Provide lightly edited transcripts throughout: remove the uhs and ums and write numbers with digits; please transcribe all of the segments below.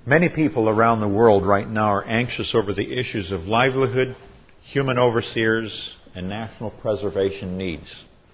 Many people around the world right now are anxious over the issues of livelihood, human overseers, and national preservation needs.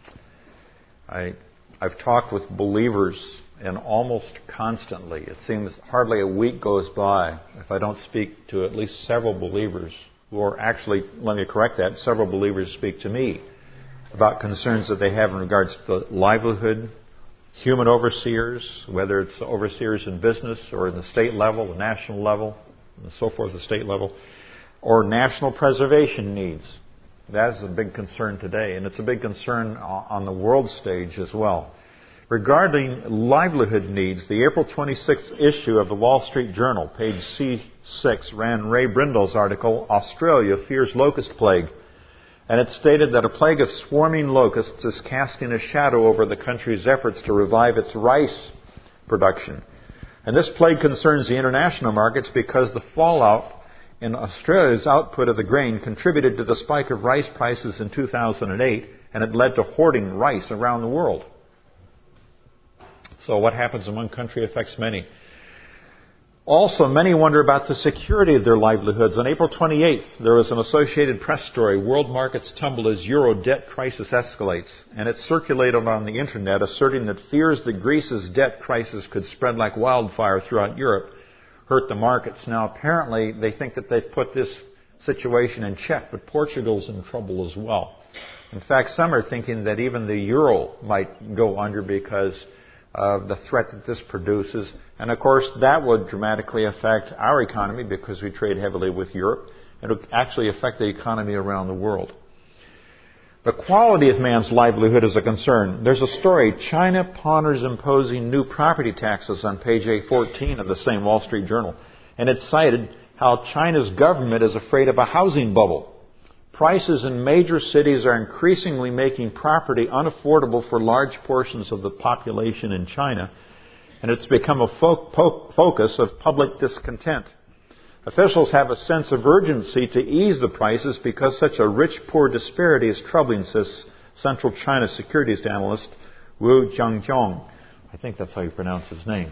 I've talked with believers, and almost constantly, it seems hardly a week goes by if I don't speak to at least several believers, or actually, let me correct that, several believers speak to me about concerns that they have in regards to livelihood, human overseers, whether it's overseers in business or in the state level, the national level, and so forth, the state level, or national preservation needs. That's a big concern today, and it's a big concern on the world stage as well. Regarding livelihood needs, the April 26th issue of the Wall Street Journal, page C6, ran Ray Brindle's article, Australia Fears Locust Plague. And it stated that a plague of swarming locusts is casting a shadow over the country's efforts to revive its rice production. And this plague concerns the international markets because the fallout in Australia's output of the grain contributed to the spike of rice prices in 2008, and it led to hoarding rice around the world. So what happens in one country affects many. Also, many wonder about the security of their livelihoods. On April 28th, there was an Associated Press story, World Markets Tumble as Euro Debt Crisis Escalates. And it circulated on the Internet asserting that fears that Greece's debt crisis could spread like wildfire throughout Europe hurt the markets. Now, apparently, they think that they've put this situation in check, but Portugal's in trouble as well. In fact, some are thinking that even the euro might go under because of the threat that this produces. And of course, that would dramatically affect our economy because we trade heavily with Europe. It would actually affect the economy around the world. The quality of man's livelihood is a concern. There's a story, China ponders imposing new property taxes, on page A14 of the same Wall Street Journal. And it cited how China's government is afraid of a housing bubble. Prices in major cities are increasingly making property unaffordable for large portions of the population in China, and it's become a focus of public discontent. Officials have a sense of urgency to ease the prices because such a rich-poor disparity is troubling, says Central China securities analyst Wu Jiangzhong. I think that's how you pronounce his name.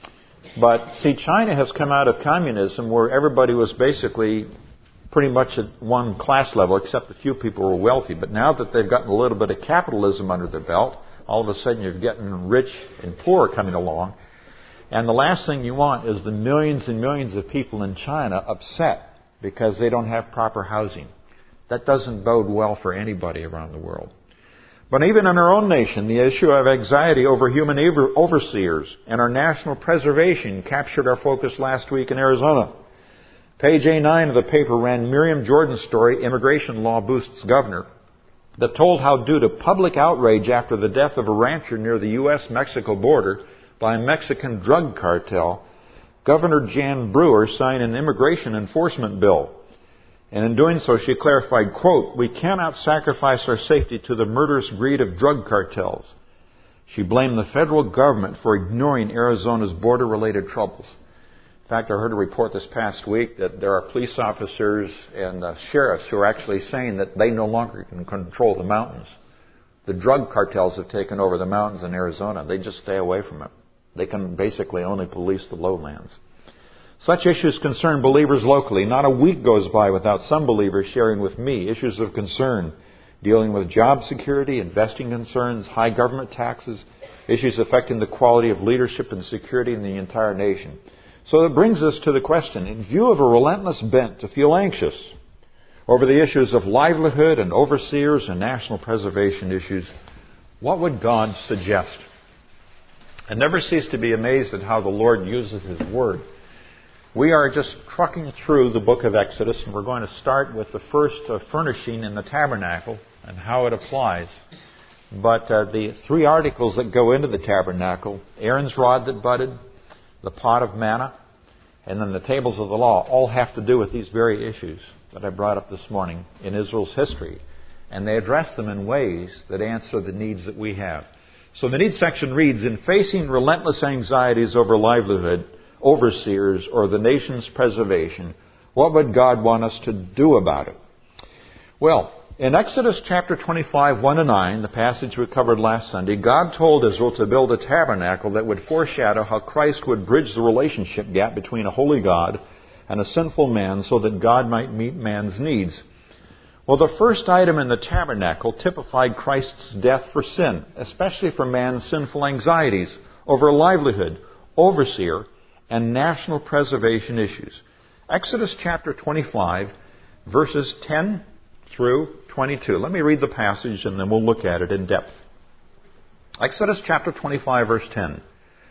But, see, China has come out of communism where everybody was basically pretty much at one class level, except a few people were wealthy. But now that they've gotten a little bit of capitalism under their belt, all of a sudden you're getting rich and poor coming along. And the last thing you want is the millions and millions of people in China upset because they don't have proper housing. That doesn't bode well for anybody around the world. But even in our own nation, the issue of anxiety over human overseers and our national preservation captured our focus last week in Arizona. Page A9 of the paper ran Miriam Jordan's story, Immigration Law Boosts Governor, that told how due to public outrage after the death of a rancher near the U.S.-Mexico border by a Mexican drug cartel, Governor Jan Brewer signed an immigration enforcement bill. And in doing so, she clarified, quote, "We cannot sacrifice our safety to the murderous greed of drug cartels." She blamed the federal government for ignoring Arizona's border-related troubles. In fact, I heard a report this past week that there are police officers and sheriffs who are actually saying that they no longer can control the mountains. The drug cartels have taken over the mountains in Arizona. They just stay away from it. They can basically only police the lowlands. Such issues concern believers locally. Not a week goes by without some believers sharing with me issues of concern, dealing with job security, investing concerns, high government taxes, issues affecting the quality of leadership and security in the entire nation. So that brings us to the question, in view of a relentless bent to feel anxious over the issues of livelihood and overseers and national preservation issues, what would God suggest? I never cease to be amazed at how the Lord uses His Word. We are just trucking through the book of Exodus, and we're going to start with the first furnishing in the tabernacle and how it applies. But the three articles that go into the tabernacle, Aaron's rod that budded, the pot of manna, and then the tables of the law, all have to do with these very issues that I brought up this morning in Israel's history. And they address them in ways that answer the needs that we have. So the needs section reads, in facing relentless anxieties over livelihood, overseers, or the nation's preservation, what would God want us to do about it? Well, In Exodus chapter 25, 1 to 9, the passage we covered last Sunday, God told Israel to build a tabernacle that would foreshadow how Christ would bridge the relationship gap between a holy God and a sinful man so that God might meet man's needs. Well, the first item in the tabernacle typified Christ's death for sin, especially for man's sinful anxieties over livelihood, overseer, and national preservation issues. Exodus chapter 25, verses 10 through 22. Let me read the passage and then we'll look at it in depth. Exodus chapter 25, verse 10.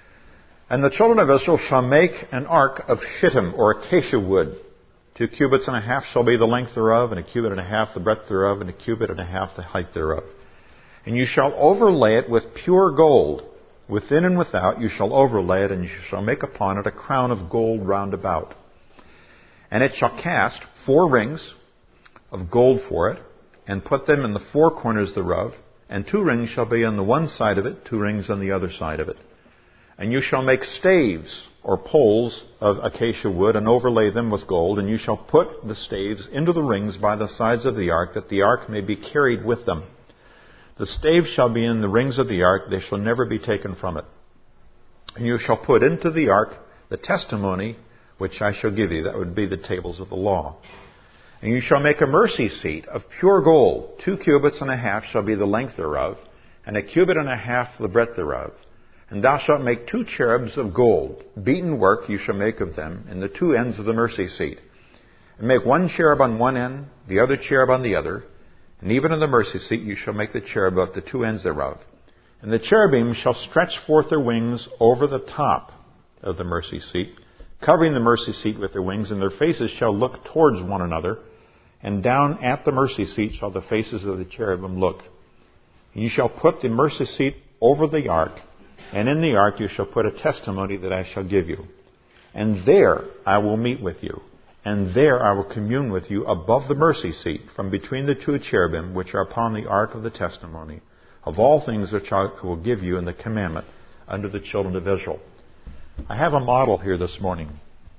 And the children of Israel shall make an ark of shittim or acacia wood. 2 cubits and a half shall be the length thereof, and a cubit and a half the breadth thereof, and a cubit and a half the height thereof. And you shall overlay it with pure gold. Within and without you shall overlay it, and you shall make upon it a crown of gold round about. And it shall cast 4 rings of gold for it, and put them in the 4 corners thereof, and 2 rings shall be on the one side of it, 2 rings on the other side of it. And you shall make staves or poles of acacia wood, and overlay them with gold, and you shall put the staves into the rings by the sides of the ark, that the ark may be carried with them. The staves shall be in the rings of the ark, they shall never be taken from it. And you shall put into the ark the testimony which I shall give you. That would be the tables of the law. And you shall make a mercy seat of pure gold. 2 cubits and a half shall be the length thereof, and a cubit and a half the breadth thereof. And thou shalt make 2 cherubs of gold. Beaten work you shall make of them in the 2 ends of the mercy seat. And make 1 cherub on one end, the other cherub on the other. And even in the mercy seat you shall make the cherub at the 2 ends thereof. And the cherubim shall stretch forth their wings over the top of the mercy seat, covering the mercy seat with their wings, and their faces shall look towards one another. And down at the mercy seat shall the faces of the cherubim look. And you shall put the mercy seat over the ark, and in the ark you shall put a testimony that I shall give you. And there I will meet with you, and there I will commune with you above the mercy seat, from between the 2 cherubim which are upon the ark of the testimony, of all things which I will give you in the commandment unto the children of Israel. I have a model here this morning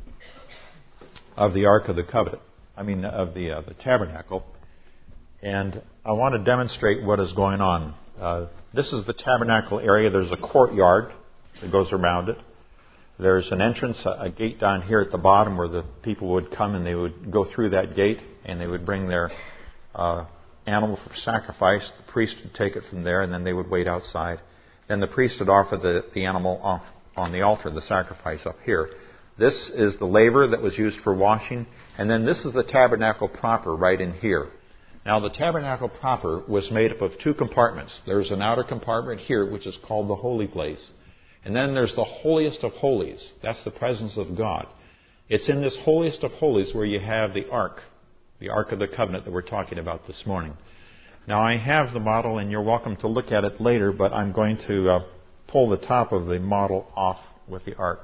of the Ark of the Covenant. Of the tabernacle. And I want to demonstrate what is going on. This is the tabernacle area. There's a courtyard that goes around it. There's an entrance, a gate down here at the bottom where the people would come and they would go through that gate and they would bring their animal for sacrifice. The priest would take it from there and then they would wait outside. Then the priest would offer the animal on the altar, the sacrifice up here. This is the laver that was used for washing. And then this is the tabernacle proper right in here. Now the tabernacle proper was made up of 2 compartments. There's an outer compartment here which is called the holy place. And then there's the holiest of holies. That's the presence of God. It's in this holiest of holies where you have the ark of the covenant that we're talking about this morning. Now I have the model and you're welcome to look at it later, but I'm going to pull the top of the model off with the ark.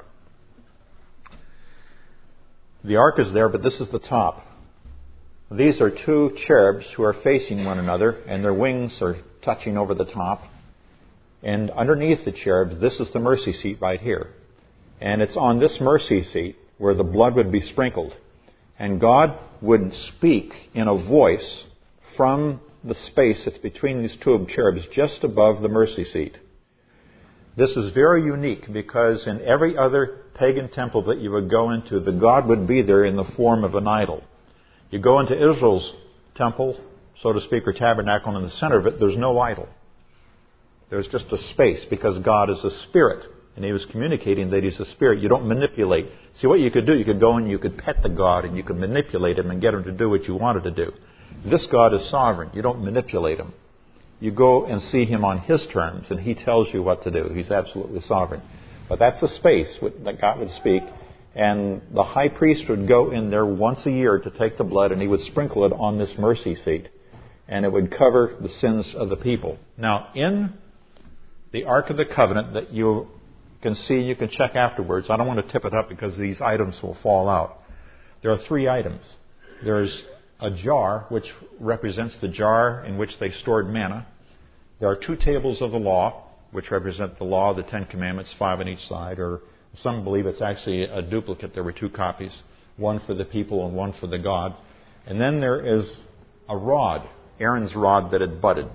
The ark is there, but this is the top. These are 2 cherubs who are facing one another, and their wings are touching over the top. And underneath the cherubs, this is the mercy seat right here. And it's on this mercy seat where the blood would be sprinkled. And God would speak in a voice from the space that's between these 2 cherubs just above the mercy seat. This is very unique because in every other pagan temple that you would go into, the God would be there in the form of an idol. You go into Israel's temple, so to speak, or tabernacle, and in the center of it, there's no idol. There's just a space because God is a spirit. And he was communicating that he's a spirit. You don't manipulate. See, what you could do, you could go and you could pet the God and you could manipulate him and get him to do what you wanted to do. This God is sovereign. You don't manipulate him. You go and see him on his terms, and he tells you what to do. He's absolutely sovereign. But that's a space that God would speak, and the high priest would go in there once a year to take the blood, and he would sprinkle it on this mercy seat, and it would cover the sins of the people. Now, in the Ark of the Covenant that you can see, you can check afterwards. I don't want to tip it up because these items will fall out. There are 3 items. There's a jar, which represents the jar in which they stored manna. There are 2 tables of the law, which represent the law of the 10 Commandments, 5 on each side, or some believe it's actually a duplicate. There were 2 copies, one for the people and one for the God. And then there is a rod Aaron's rod that had budded.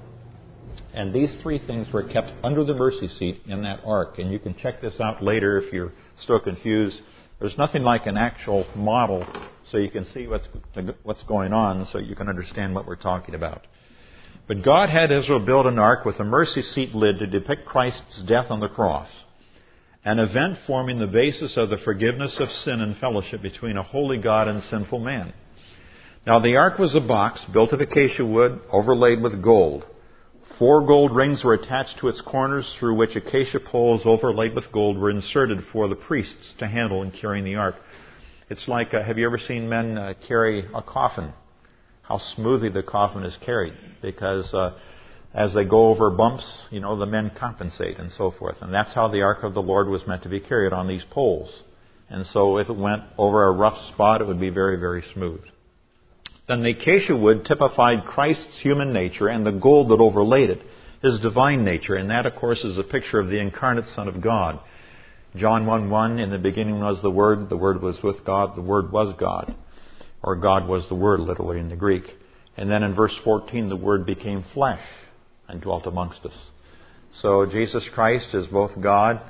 And these three things were kept under the mercy seat in that ark. And you can check this out later if you're still confused. There's nothing like an actual model so you can see what's going on, so you can understand what we're talking about. But God had Israel build an ark with a mercy seat lid to depict Christ's death on the cross, an event forming the basis of the forgiveness of sin and fellowship between a holy God and sinful man. Now the ark was a box built of acacia wood overlaid with gold. 4 gold rings were attached to its corners, through which acacia poles overlaid with gold were inserted for the priests to handle in carrying the ark. It's like, have you ever seen men carry a coffin? How smoothly the coffin is carried, because as they go over bumps, the men compensate and so forth. And that's how the ark of the Lord was meant to be carried, on these poles. And so if it went over a rough spot, it would be very, very smooth. Then the acacia wood typified Christ's human nature, and the gold that overlaid it, His divine nature. And that, of course, is a picture of the incarnate Son of God. John 1:1, in the beginning was the Word was with God, the Word was God. Or God was the Word, literally, in the Greek. And then in verse 14, the Word became flesh and dwelt amongst us. So Jesus Christ is both God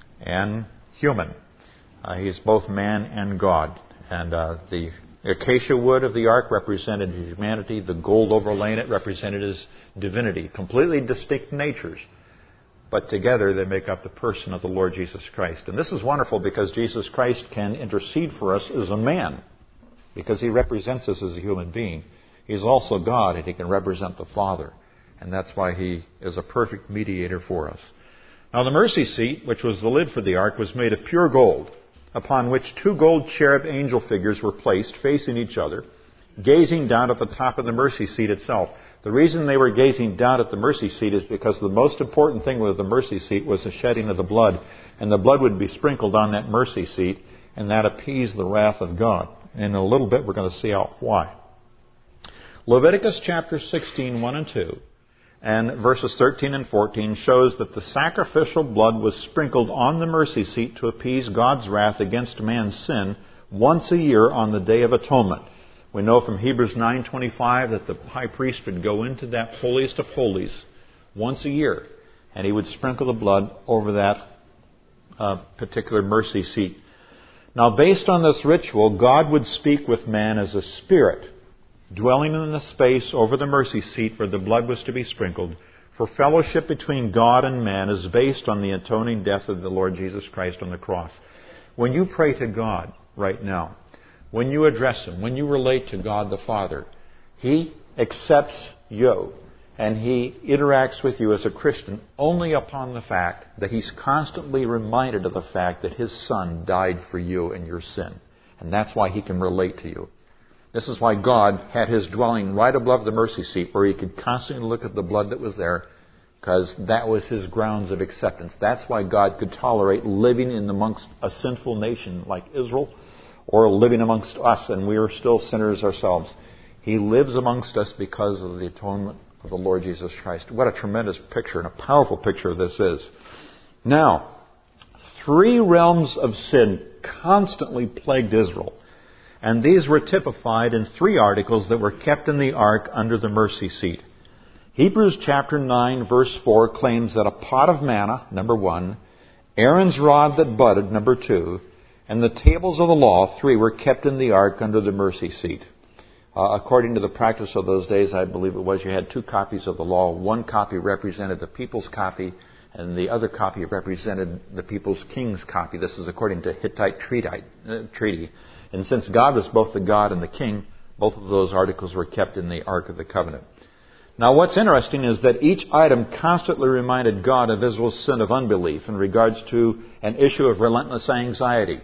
and human. He's both man and God. And the acacia wood of the ark represented His humanity. The gold overlaying it represented His divinity. Completely distinct natures. But together they make up the person of the Lord Jesus Christ. And this is wonderful because Jesus Christ can intercede for us as a man, because He represents us as a human being. He's also God, and He can represent the Father. And that's why He is a perfect mediator for us. Now the mercy seat, which was the lid for the ark, was made of pure gold, upon which 2 gold cherub angel figures were placed facing each other, gazing down at the top of the mercy seat itself. The reason they were gazing down at the mercy seat is because the most important thing with the mercy seat was the shedding of the blood. And the blood would be sprinkled on that mercy seat, and that appeased the wrath of God. And in a little bit we're going to see out why. Leviticus chapter 16, 1 and 2, and verses 13 and 14 shows that the sacrificial blood was sprinkled on the mercy seat to appease God's wrath against man's sin once a year on the Day of Atonement. We know from Hebrews 9:25 that the high priest would go into that holiest of holies once a year, and he would sprinkle the blood over that particular mercy seat. Now, based on this ritual, God would speak with man as a spirit, dwelling in the space over the mercy seat where the blood was to be sprinkled. For fellowship between God and man is based on the atoning death of the Lord Jesus Christ on the cross. When you pray to God right now, when you address Him, when you relate to God the Father, He accepts you and He interacts with you as a Christian only upon the fact that He's constantly reminded of the fact that His Son died for you and your sin. And that's why He can relate to you. This is why God had His dwelling right above the mercy seat, where He could constantly look at the blood that was there, because that was His grounds of acceptance. That's why God could tolerate living in amongst a sinful nation like Israel, or living amongst us, and we are still sinners ourselves. He lives amongst us because of the atonement of the Lord Jesus Christ. What a tremendous picture and a powerful picture this is. Now, 3 realms of sin constantly plagued Israel. And these were typified in 3 articles that were kept in the ark under the mercy seat. Hebrews chapter 9, verse 4 claims that a pot of manna, number 1, Aaron's rod that budded, number 2, and the tables of the law, 3, were kept in the ark under the mercy seat. According to the practice of those days, I believe it was, you had 2 copies of the law. 1 copy represented the people's copy, and the other copy represented the people's king's copy. This is according to Hittite treaty. And since God was both the God and the king, both of those articles were kept in the Ark of the Covenant. Now what's interesting is that each item constantly reminded God of Israel's sin of unbelief in regards to an issue of relentless anxiety.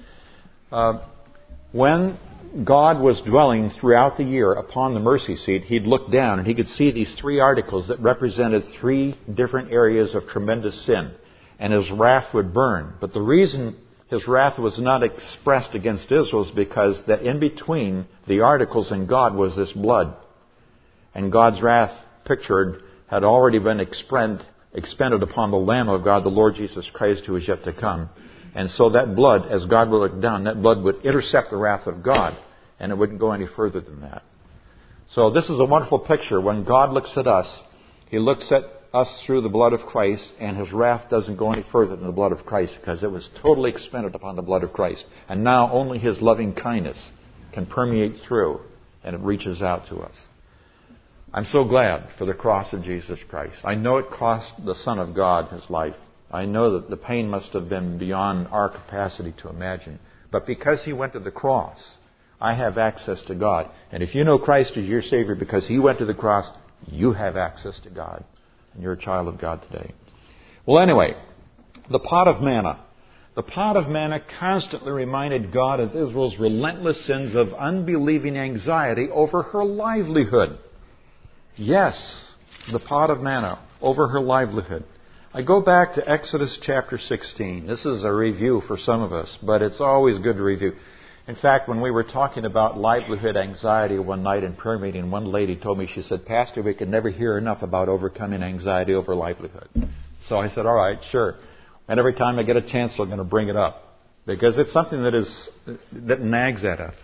When God was dwelling throughout the year upon the mercy seat, He'd look down and He could see these 3 articles that represented 3 different areas of tremendous sin. And His wrath would burn. But the reason His wrath was not expressed against Israel is because that in between the articles and God was this blood. And God's wrath pictured had already been expended upon the Lamb of God, the Lord Jesus Christ, who is yet to come. And so that blood, as God would look down, that blood would intercept the wrath of God, and it wouldn't go any further than that. So this is a wonderful picture. When God looks at us, He looks at us through the blood of Christ, and His wrath doesn't go any further than the blood of Christ because it was totally expended upon the blood of Christ. And now only His loving kindness can permeate through, and it reaches out to us. I'm so glad for the cross of Jesus Christ. I know it cost the Son of God His life. I know that the pain must have been beyond our capacity to imagine. But because He went to the cross, I have access to God. And if you know Christ as your Savior because He went to the cross, you have access to God. And you're a child of God today. Well, anyway, the pot of manna. The pot of manna constantly reminded God of Israel's relentless sins of unbelieving anxiety over her livelihood. Yes, the pot of manna over her livelihood. I go back to Exodus chapter 16. This is a review for some of us, but it's always good to review. In fact, when we were talking about livelihood anxiety one night in prayer meeting, one lady told me, she said, "Pastor, we could never hear enough about overcoming anxiety over livelihood." So I said, all right, sure. And every time I get a chance, I'm going to bring it up because it's something that nags at us.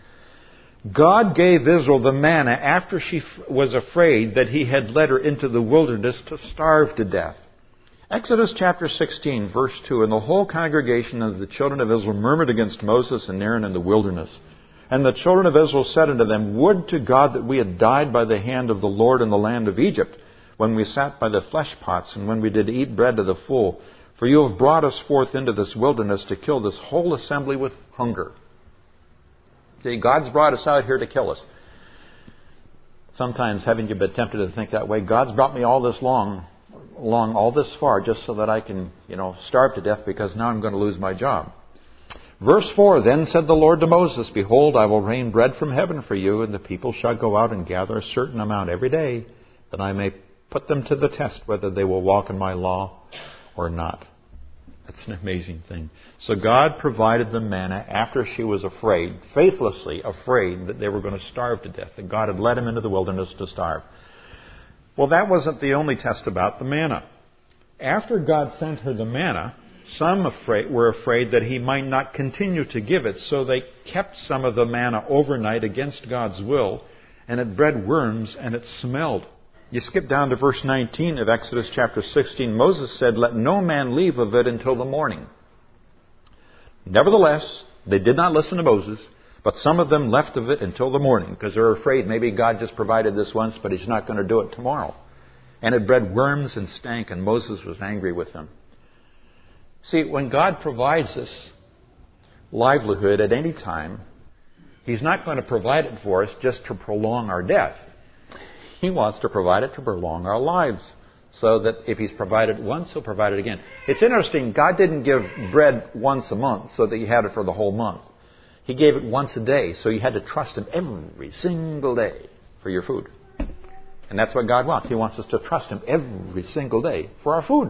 God gave Israel the manna after she was afraid that He had led her into the wilderness to starve to death. Exodus chapter 16, verse 2, "And the whole congregation of the children of Israel murmured against Moses and Aaron in the wilderness. And the children of Israel said unto them, Would to God that we had died by the hand of the Lord in the land of Egypt, when we sat by the flesh pots, and when we did eat bread to the full. For you have brought us forth into this wilderness to kill this whole assembly with hunger." See, God's brought us out here to kill us. Sometimes haven't you been tempted to think that way? God's brought me all this along all this far just so that I can, starve to death because now I'm going to lose my job. Verse 4, "Then said the Lord to Moses, Behold, I will rain bread from heaven for you, and the people shall go out and gather a certain amount every day, that I may put them to the test whether they will walk in my law or not." That's an amazing thing. So God provided the manna after she was afraid, faithlessly afraid, that they were going to starve to death, that God had led them into the wilderness to starve. Well, that wasn't the only test about the manna. After God sent her the manna, some were afraid that He might not continue to give it, so they kept some of the manna overnight against God's will, and it bred worms and it smelled. You skip down to verse 19 of Exodus chapter 16. Moses said, "Let no man leave of it until the morning." Nevertheless, they did not listen to Moses, but some of them left of it until the morning, because they were afraid maybe God just provided this once, but He's not going to do it tomorrow. And it bred worms and stank, and Moses was angry with them. See, when God provides us livelihood at any time, He's not going to provide it for us just to prolong our death. He wants to provide it to prolong our lives, so that if He's provided it once, He'll provide it again. It's interesting, God didn't give bread once a month so that you had it for the whole month. He gave it once a day, so you had to trust Him every single day for your food. And that's what God wants. He wants us to trust Him every single day for our food,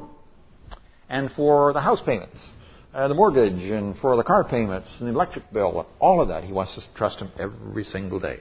and for the house payments, the mortgage, and for the car payments, and the electric bill, all of that. He wants us to trust Him every single day.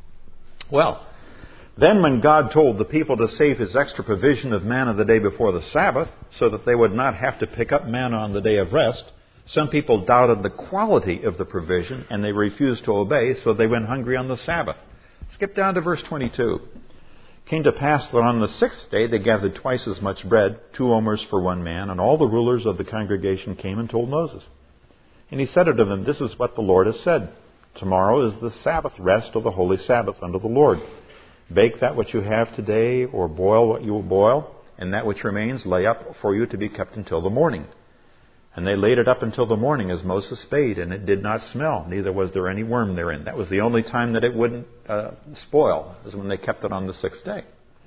Well, then when God told the people to save His extra provision of manna the day before the Sabbath, so that they would not have to pick up manna on the day of rest, some people doubted the quality of the provision, and they refused to obey, so they went hungry on the Sabbath. Skip down to verse 22. "It came to pass that on the sixth day they gathered twice as much bread, 2 omers for one man, and all the rulers of the congregation came and told Moses. And he said unto them, This is what the Lord has said. Tomorrow is the Sabbath rest of the holy Sabbath unto the Lord. Bake that which you have today, or boil what you will boil, and that which remains lay up for you to be kept until the morning. And they laid it up until the morning as Moses bade, and it did not smell, neither was there any worm therein." That was the only time that it wouldn't spoil, is when they kept it on the sixth day.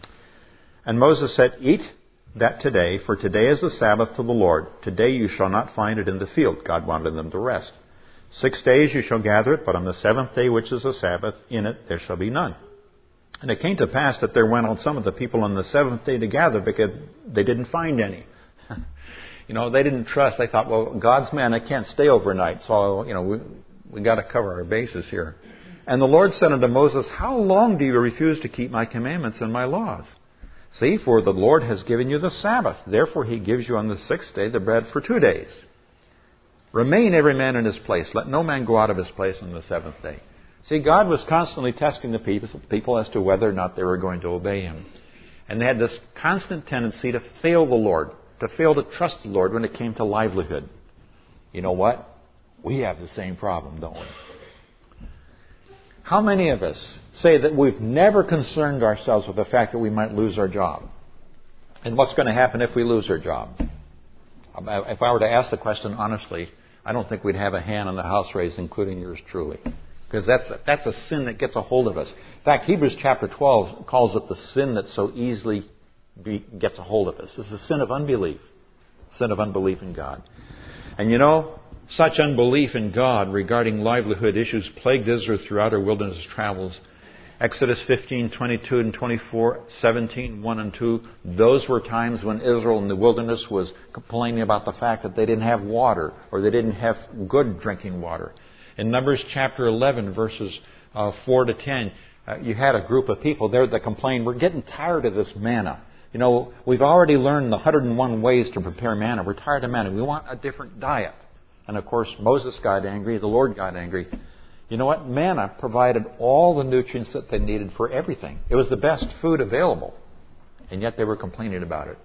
"And Moses said, Eat that today, for today is the Sabbath to the Lord. Today you shall not find it in the field." God wanted them to rest. 6 days you shall gather it, but on the seventh day, which is a Sabbath, in it there shall be none. And it came to pass that there went out some of the people on the seventh day to gather, because they didn't find any. They didn't trust. They thought, well, God's manna can't stay overnight, so, we got to cover our bases here. "And the Lord said unto Moses, How long do you refuse to keep my commandments and my laws? See, for the Lord has given you the Sabbath. Therefore He gives you on the sixth day the bread for 2 days. Remain every man in his place. Let no man go out of his place on the seventh day." See, God was constantly testing the people as to whether or not they were going to obey Him. And they had this constant tendency to fail the Lord, to fail to trust the Lord when it came to livelihood. You know what? We have the same problem, don't we? How many of us say that we've never concerned ourselves with the fact that we might lose our job? And what's going to happen if we lose our job? If I were to ask the question honestly, I don't think we'd have a hand on the house raised, including yours truly. Because that's a sin that gets a hold of us. In fact, Hebrews chapter 12 calls it the sin that so easily gets a hold of us. It's the sin of unbelief. Sin of unbelief in God. And you know, such unbelief in God regarding livelihood issues plagued Israel throughout her wilderness travels. Exodus 15:22 and 24, 17:1 and 2. Those were times when Israel in the wilderness was complaining about the fact that they didn't have water or they didn't have good drinking water. In Numbers chapter 11, verses 4 to 10, you had a group of people there that complained, we're getting tired of this manna. You know, we've already learned the 101 ways to prepare manna. We're tired of manna. We want a different diet. And of course, Moses got angry. The Lord got angry. You know what? Manna provided all the nutrients that they needed for everything. It was the best food available. And yet they were complaining about it.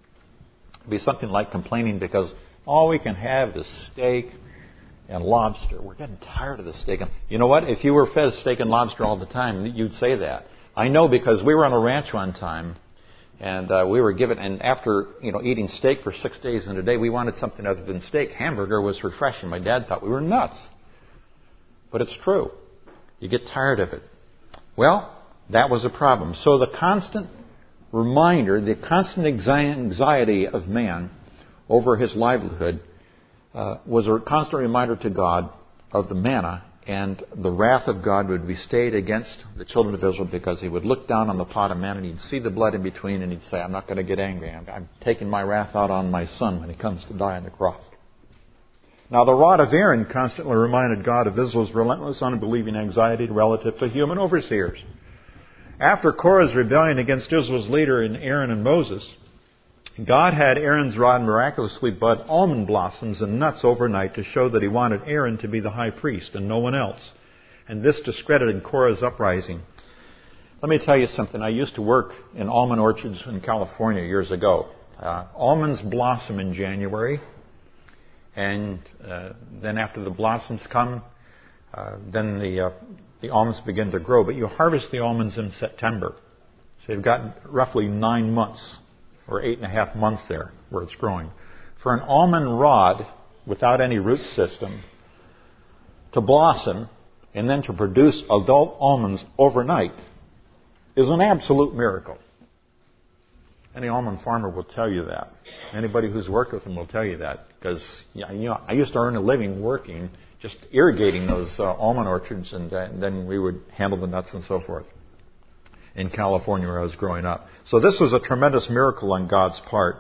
It'd be something like complaining because all we can have is steak and lobster. We're getting tired of the steak. You know what? If you were fed steak and lobster all the time, you'd say that. I know because we were on a ranch one time. And we were given, and after eating steak for 6 days and a day, we wanted something other than steak. Hamburger was refreshing. My dad thought we were nuts. But it's true. You get tired of it. Well, that was a problem. So the constant reminder, the constant anxiety of man over his livelihood was a constant reminder to God of the manna, and the wrath of God would be stayed against the children of Israel because He would look down on the pot of manna and He'd see the blood in between and He'd say, I'm not going to get angry. I'm taking my wrath out on my son when he comes to die on the cross. Now, the rod of Aaron constantly reminded God of Israel's relentless, unbelieving anxiety relative to human overseers. After Korah's rebellion against Israel's leader in Aaron and Moses, God had Aaron's rod miraculously bud almond blossoms and nuts overnight to show that He wanted Aaron to be the high priest and no one else. And this discredited Korah's uprising. Let me tell you something. I used to work in almond orchards in California years ago. Almonds blossom in January. And then after the blossoms come, then the almonds begin to grow. But you harvest the almonds in September. So you've got roughly 9 months. Or 8.5 months there where it's growing. For an almond rod without any root system to blossom and then to produce adult almonds overnight is an absolute miracle. Any almond farmer will tell you that. Anybody who's worked with them will tell you that. Because I used to earn a living working, just irrigating those almond orchards, and then we would handle the nuts and so forth. In California where I was growing up. So this was a tremendous miracle on God's part.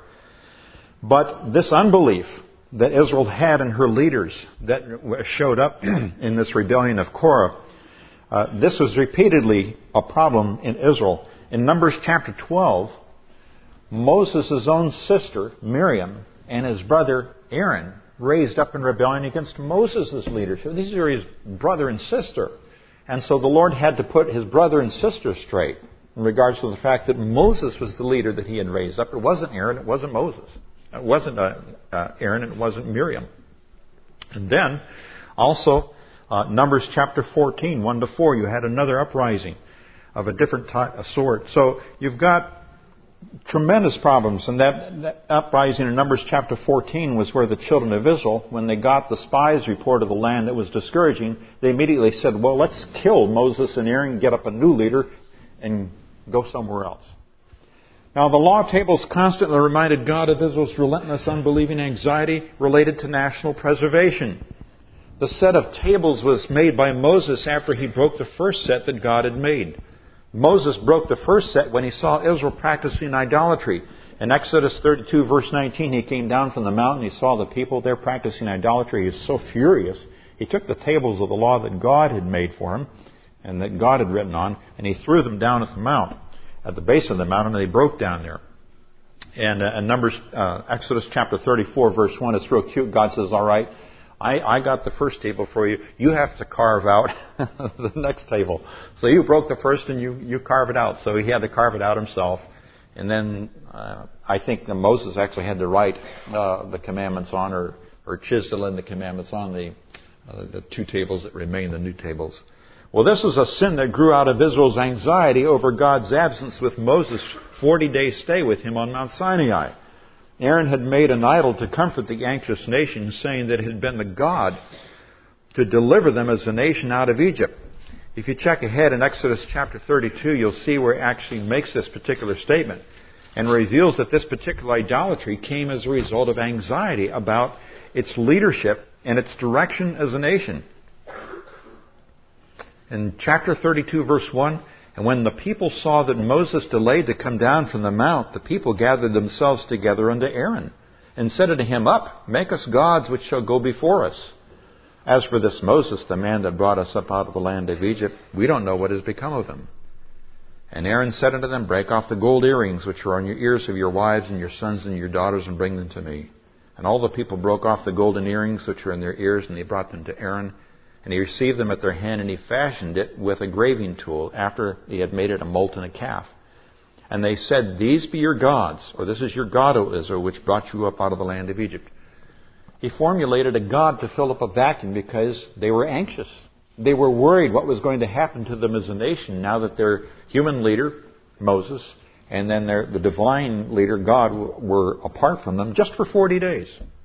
But this unbelief that Israel had in her leaders that showed up in this rebellion of Korah, this was repeatedly a problem in Israel. In Numbers chapter 12, Moses' own sister, Miriam, and his brother Aaron raised up in rebellion against Moses' leadership. These are his brother and sister. And so the Lord had to put his brother and sister straight in regards to the fact that Moses was the leader that He had raised up. It wasn't Aaron, it wasn't Moses. It wasn't Aaron, it wasn't Miriam. And then, also, Numbers chapter 14, 1 to 4, you had another uprising of a different sort. So you've got tremendous problems. And that uprising in Numbers chapter 14 was where the children of Israel, when they got the spies' report of the land that was discouraging, they immediately said, well, let's kill Moses and Aaron, get up a new leader, and go somewhere else. Now, the law tables constantly reminded God of Israel's relentless, unbelieving anxiety related to national preservation. The set of tables was made by Moses after he broke the first set that God had made. Moses broke the first set when he saw Israel practicing idolatry. In Exodus 32, verse 19, he came down from the mountain. He saw the people there practicing idolatry. He was so furious. He took the tables of the law that God had made for him and that God had written on, and he threw them down at the mount, at the base of the mountain, and they broke down there. And Exodus chapter 34, verse 1, it's real cute. God says, all right, I got the first table for you. You have to carve out the next table. So you broke the first and you carve it out. So he had to carve it out himself. And then I think that Moses actually had to write the commandments on or chisel in the commandments on the two tables that remain, the new tables. Well, this was a sin that grew out of Israel's anxiety over God's absence with Moses' 40-day stay with him on Mount Sinai. Aaron had made an idol to comfort the anxious nation, saying that it had been the God to deliver them as a nation out of Egypt. If you check ahead in Exodus chapter 32, you'll see where it actually makes this particular statement and reveals that this particular idolatry came as a result of anxiety about its leadership and its direction as a nation. In chapter 32, verse 1, and when the people saw that Moses delayed to come down from the mount, the people gathered themselves together unto Aaron, and said unto him, Up, make us gods which shall go before us. As for this Moses, the man that brought us up out of the land of Egypt, we don't know what has become of him. And Aaron said unto them, Break off the gold earrings which are on your ears of your wives and your sons and your daughters, and bring them to me. And all the people broke off the golden earrings which were in their ears, and they brought them to Aaron. And he received them at their hand, and he fashioned it with a graving tool after he had made it a molten a calf. And they said, These be your gods, or this is your God, O Israel, which brought you up out of the land of Egypt. He formulated a god to fill up a vacuum because they were anxious. They were worried what was going to happen to them as a nation now that their human leader, Moses, and then the divine leader, God, were apart from them just for 40 days.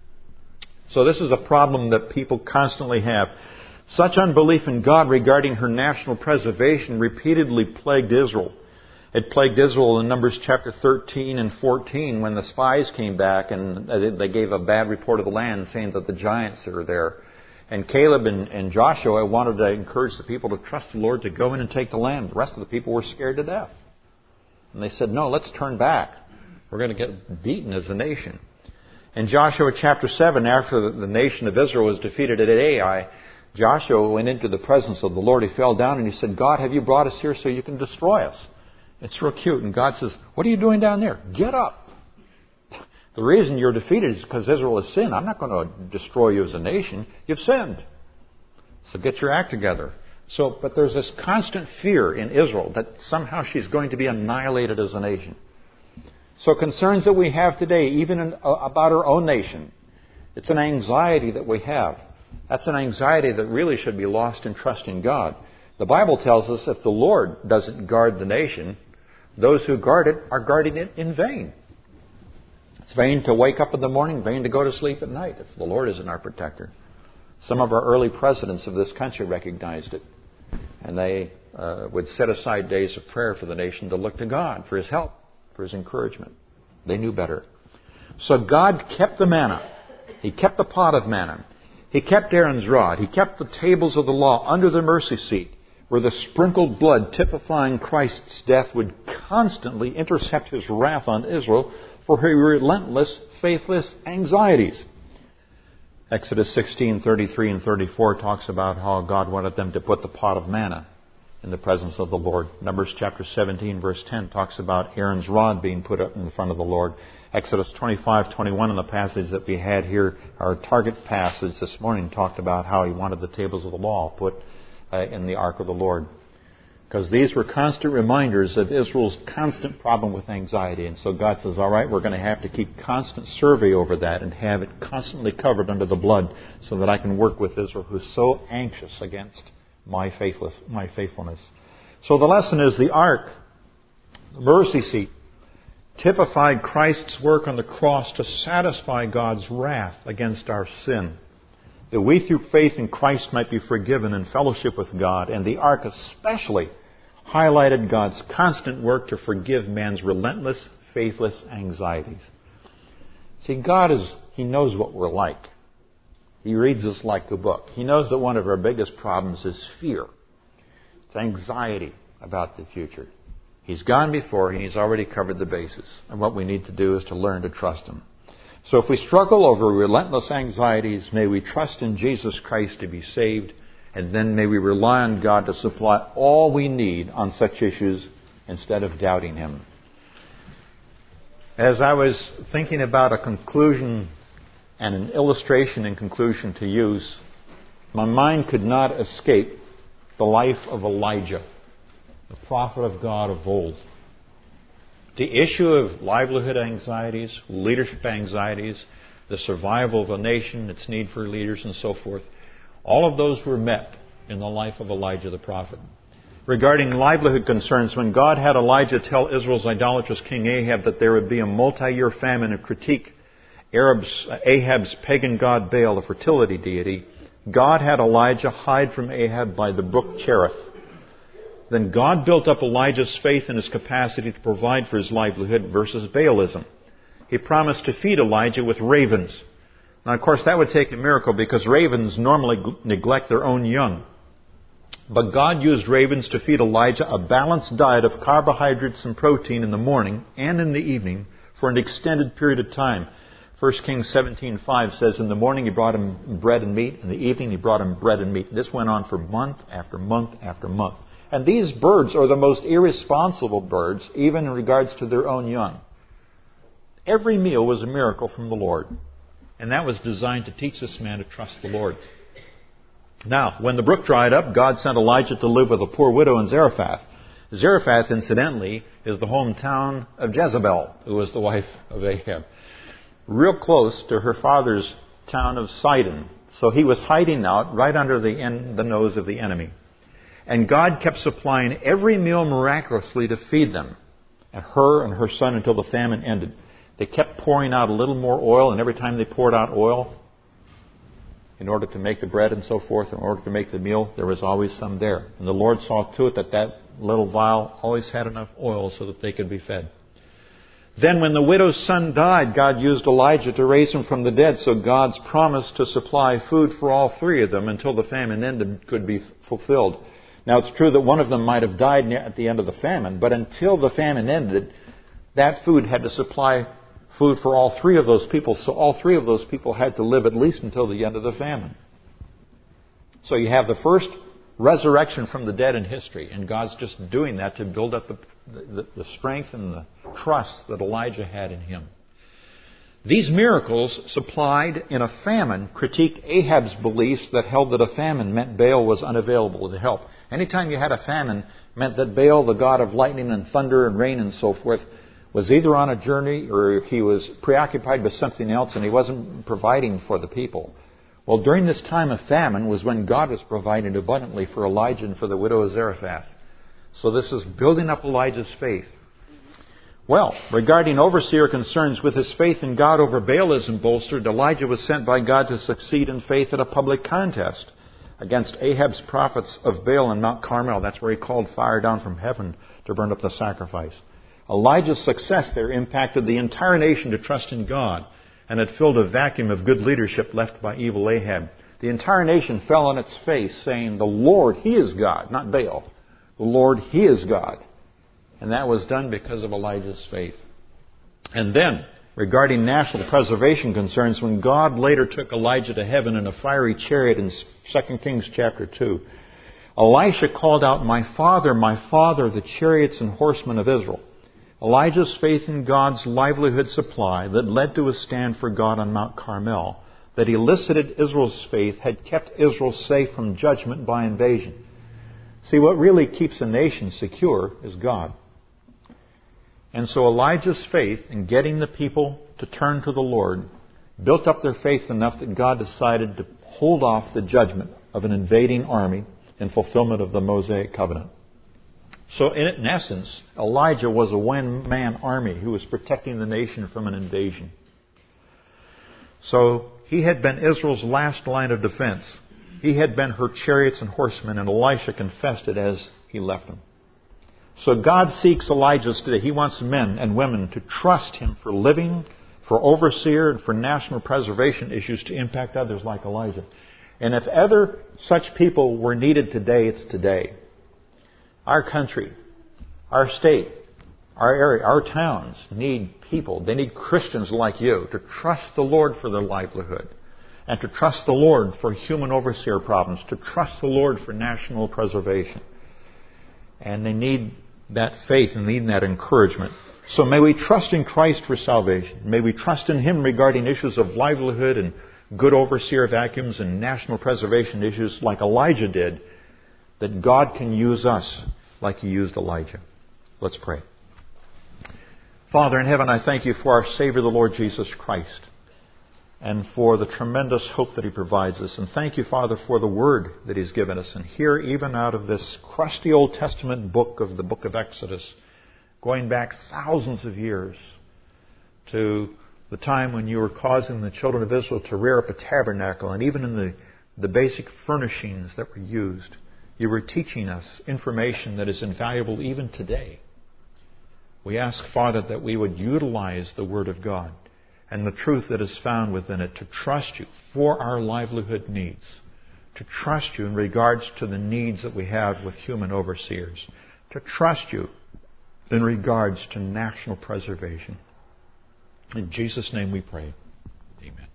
So this is a problem that people constantly have. Such unbelief in God regarding her national preservation repeatedly plagued Israel. It plagued Israel in Numbers chapter 13 and 14 when the spies came back and they gave a bad report of the land saying that the giants are there. And Caleb and Joshua wanted to encourage the people to trust the Lord to go in and take the land. The rest of the people were scared to death. And they said, No, let's turn back. We're going to get beaten as a nation. In Joshua chapter 7, after the nation of Israel was defeated at Ai, Joshua went into the presence of the Lord. He fell down and he said, God, have you brought us here so you can destroy us? It's real cute. And God says, What are you doing down there? Get up. The reason you're defeated is because Israel has sinned. I'm not going to destroy you as a nation. You've sinned. So get your act together. But there's this constant fear in Israel that somehow she's going to be annihilated as a nation. So concerns that we have today, even about our own nation, it's an anxiety that we have. That's an anxiety that really should be lost in trust in God. The Bible tells us if the Lord doesn't guard the nation, those who guard it are guarding it in vain. It's vain to wake up in the morning, vain to go to sleep at night if the Lord isn't our protector. Some of our early presidents of this country recognized it. And they would set aside days of prayer for the nation to look to God for His help, for His encouragement. They knew better. So God kept the manna. He kept the pot of manna. He kept Aaron's rod. He kept the tables of the law under the mercy seat, where the sprinkled blood typifying Christ's death would constantly intercept His wrath on Israel for her relentless, faithless anxieties. Exodus 16:33 and 34 talks about how God wanted them to put the pot of manna in the presence of the Lord. Numbers chapter 17 verse 10 talks about Aaron's rod being put up in front of the Lord. Exodus 25:21 in the passage that we had here, our target passage this morning, talked about how He wanted the tables of the law put in the ark of the Lord. Because these were constant reminders of Israel's constant problem with anxiety. And so God says, all right, we're going to have to keep constant survey over that and have it constantly covered under the blood so that I can work with Israel who's so anxious against my faithfulness. So the lesson is the ark, the mercy seat, typified Christ's work on the cross to satisfy God's wrath against our sin, that we through faith in Christ might be forgiven in fellowship with God. And the ark especially highlighted God's constant work to forgive man's relentless, faithless anxieties. See, He knows what we're like. He reads us like a book. He knows that one of our biggest problems is fear. It's anxiety about the future. He's gone before and He's already covered the bases. And what we need to do is to learn to trust Him. So if we struggle over relentless anxieties, may we trust in Jesus Christ to be saved, and then may we rely on God to supply all we need on such issues instead of doubting Him. As I was thinking about a conclusion and an illustration in conclusion to use, my mind could not escape the life of Elijah, the prophet of God of old. The issue of livelihood anxieties, leadership anxieties, the survival of a nation, its need for leaders and so forth, all of those were met in the life of Elijah the prophet. Regarding livelihood concerns, when God had Elijah tell Israel's idolatrous king Ahab that there would be a multi-year famine and critique Ahab's pagan god Baal, a fertility deity, God had Elijah hide from Ahab by the brook Cherith. Then God built up Elijah's faith in his capacity to provide for his livelihood versus Baalism. He promised to feed Elijah with ravens. Now, of course, that would take a miracle because ravens normally neglect their own young. But God used ravens to feed Elijah a balanced diet of carbohydrates and protein in the morning and in the evening for an extended period of time. 1 Kings 17:5 says, in the morning he brought him bread and meat, in the evening he brought him bread and meat. This went on for month after month after month. And these birds are the most irresponsible birds, even in regards to their own young. Every meal was a miracle from the Lord. And that was designed to teach this man to trust the Lord. Now, when the brook dried up, God sent Elijah to live with a poor widow in Zarephath. Zarephath, incidentally, is the hometown of Jezebel, who was the wife of Ahab. Real close to her father's town of Sidon. So he was hiding out right under the nose of the enemy. And God kept supplying every meal miraculously to feed them, and her son, until the famine ended. They kept pouring out a little more oil, and every time they poured out oil, in order to make the bread and so forth, in order to make the meal, there was always some there. And the Lord saw to it that that little vial always had enough oil so that they could be fed. Then when the widow's son died, God used Elijah to raise him from the dead, so God's promise to supply food for all three of them until the famine ended could be fulfilled. Now, it's true that one of them might have died at the end of the famine, but until the famine ended, that food had to supply food for all three of those people, so all three of those people had to live at least until the end of the famine. So you have the first resurrection from the dead in history, and God's just doing that to build up the strength and the trust that Elijah had in him. These miracles supplied in a famine critiqued Ahab's beliefs that held that a famine meant Baal was unavailable to help. Anytime you had a famine meant that Baal, the god of lightning and thunder and rain and so forth, was either on a journey or he was preoccupied with something else and he wasn't providing for the people. Well, during this time of famine was when God was providing abundantly for Elijah and for the widow of Zarephath. So this is building up Elijah's faith. Well, regarding overseer concerns with his faith in God over Baalism bolstered, Elijah was sent by God to succeed in faith at a public contest against Ahab's prophets of Baal on Mount Carmel. That's where he called fire down from heaven to burn up the sacrifice. Elijah's success there impacted the entire nation to trust in God, and it filled a vacuum of good leadership left by evil Ahab. The entire nation fell on its face, saying, the Lord, He is God, not Baal. The Lord, He is God. And that was done because of Elijah's faith. And then, regarding national preservation concerns, when God later took Elijah to heaven in a fiery chariot in 2 Kings chapter 2, Elisha called out, my father, the chariots and horsemen of Israel. Elijah's faith in God's livelihood supply that led to a stand for God on Mount Carmel, that elicited Israel's faith, had kept Israel safe from judgment by invasion. See, what really keeps a nation secure is God. And so Elijah's faith in getting the people to turn to the Lord built up their faith enough that God decided to hold off the judgment of an invading army in fulfillment of the Mosaic covenant. So in essence, Elijah was a one-man army who was protecting the nation from an invasion. So he had been Israel's last line of defense. He had been her chariots and horsemen, and Elisha confessed it as he left him. So God seeks Elijahs today. He wants men and women to trust Him for living, for overseer, and for national preservation issues to impact others like Elijah. And if ever such people were needed today, it's today. Our country, our state, our area, our towns need people. They need Christians like you to trust the Lord for their livelihood and to trust the Lord for human overseer problems, to trust the Lord for national preservation. And they need that faith and need that encouragement. So may we trust in Christ for salvation. May we trust in Him regarding issues of livelihood and good overseer vacuums and national preservation issues like Elijah did, that God can use us like He used Elijah. Let's pray. Father in heaven, I thank You for our Savior, the Lord Jesus Christ, and for the tremendous hope that He provides us. And thank You, Father, for the Word that He's given us. And here, even out of this crusty Old Testament book of the book of Exodus, going back thousands of years to the time when You were causing the children of Israel to rear up a tabernacle, and even in the basic furnishings that were used, You were teaching us information that is invaluable even today. We ask, Father, that we would utilize the Word of God and the truth that is found within it to trust You for our livelihood needs, to trust You in regards to the needs that we have with human overseers, to trust You in regards to national preservation. In Jesus' name we pray. Amen.